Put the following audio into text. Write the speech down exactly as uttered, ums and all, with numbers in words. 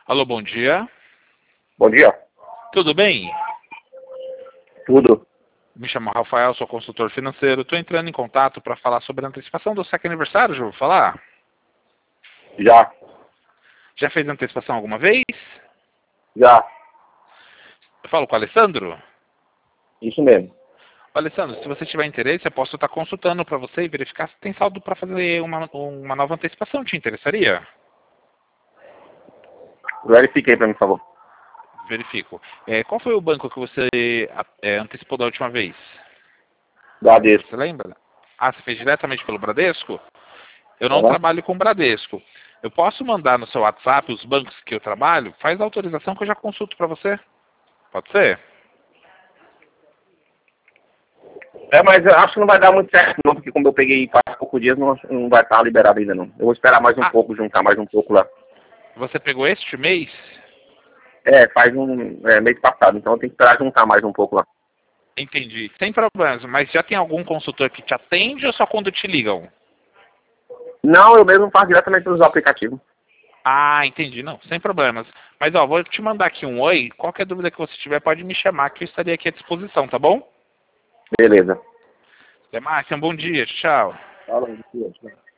Alô, bom dia. Bom dia. Tudo bem? Tudo. Me chamo Rafael, sou consultor financeiro. Estou entrando em contato para falar sobre a antecipação do século aniversário, já vou falar? Já. Já fez antecipação alguma vez? Já. Eu falo com o Alessandro? Isso mesmo. Alessandro, se você tiver interesse, eu posso estar consultando para você e verificar se tem saldo para fazer uma, uma nova antecipação. Te interessaria? Verifiquei para mim, por favor. Verifico. É, qual foi o banco que você é, antecipou da última vez? Bradesco. Você lembra? Ah, você fez diretamente pelo Bradesco? Eu não Uhum. trabalho com Bradesco. Eu posso mandar no seu WhatsApp os bancos que eu trabalho? Faz a autorização que eu já consulto para você. Pode ser? É, mas eu acho que não vai dar muito certo não, porque como eu peguei faz poucos dias, não, não vai estar liberado ainda não. Eu vou esperar mais um Ah, pouco, juntar mais um pouco lá. você pegou este mês? É, faz um é, mês passado, então eu tenho que esperar juntar mais um pouco lá. Entendi. Sem problemas. Mas já tem algum consultor que te atende ou só quando te ligam? Não, eu mesmo faço diretamente pelos aplicativos. Ah, entendi. Não, sem problemas. Mas, ó, vou te mandar aqui um oi. Qualquer dúvida que você tiver, pode me chamar, que eu estaria aqui à disposição, tá bom? Beleza. Até mais. Tenha um bom dia. Tchau. Fala,